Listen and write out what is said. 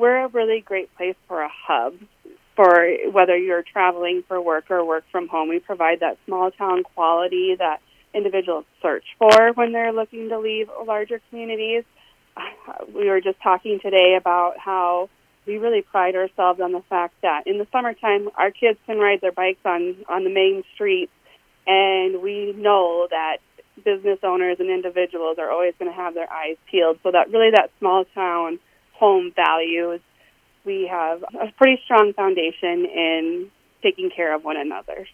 we're a really great place for a hub for whether you're traveling for work or work from home. We provide that small town quality that individuals search for when they're looking to leave larger communities. We were just talking today about how we really pride ourselves on the fact that in the summertime, our kids can ride their bikes on the main street, and we know that business owners and individuals are always going to have their eyes peeled. So that really that small town home values, we have a pretty strong foundation in taking care of one another.